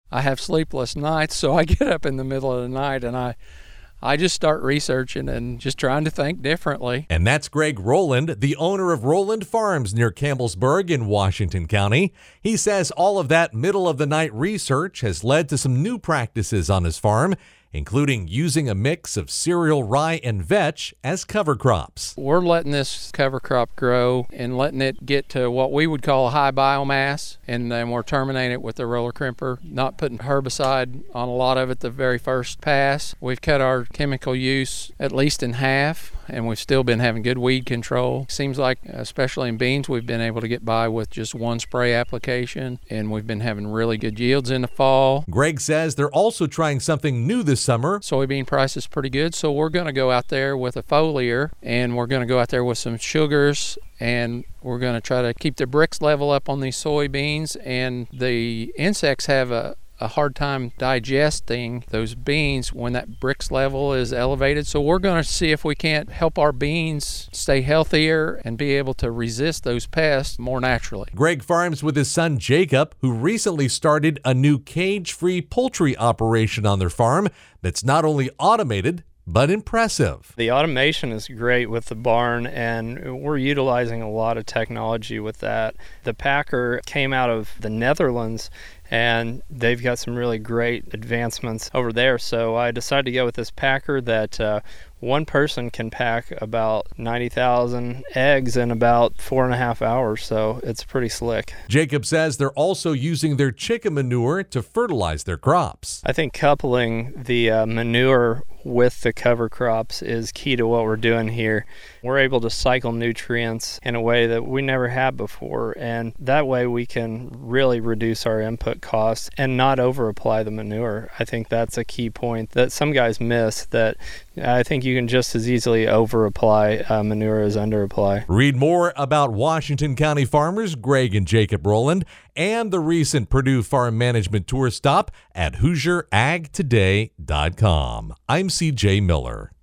I have sleepless nights, so I get up in the middle of the night and I just start researching and just trying to think differently. And that's Greg Rowland, the owner of Rowland Farms near Campbellsburg in Washington County. He says all of that middle-of-the-night research has led to some new practices on his farm, including using a mix of cereal, rye, and vetch as cover crops. We're letting this cover crop grow and letting it get to what we would call a high biomass, and then we're terminating it with the roller crimper, not putting herbicide on a lot of it the very first pass. We've cut our chemical use at least in half, and we've still been having good weed control. Seems like, especially in beans, we've been able to get by with just one spray application, and we've been having really good yields in the fall. Greg says they're also trying something new this summer. Soybean price is pretty good, so we're going to go out there with a foliar, and we're going to go out there with some sugars, and we're going to try to keep the Brix level up on these soybeans. And the insects have a hard time digesting those beans when that Brix level is elevated. So we're going to see if we can't help our beans stay healthier and be able to resist those pests more naturally. Greg farms with his son Jacob, who recently started a new cage-free poultry operation on their farm that's not only automated, but impressive. The automation is great with the barn, and we're utilizing a lot of technology with that. The packer came out of the Netherlands, and they've got some really great advancements over there. So I decided to go with this packer that one person can pack about 90,000 eggs in about 4.5 hours, so it's pretty slick. Jacob says they're also using their chicken manure to fertilize their crops. I think coupling the manure with the cover crops is key to what we're doing here. We're able to cycle nutrients in a way that we never have before, and that way we can really reduce our input costs and not over apply the manure. I think that's a key point that some guys miss, that I think you can just as easily over apply manure as under apply. Read more about Washington County farmers Greg and Jacob Rowland and the recent Purdue Farm Management Tour stop at HoosierAgToday.com. I'm CJ Miller.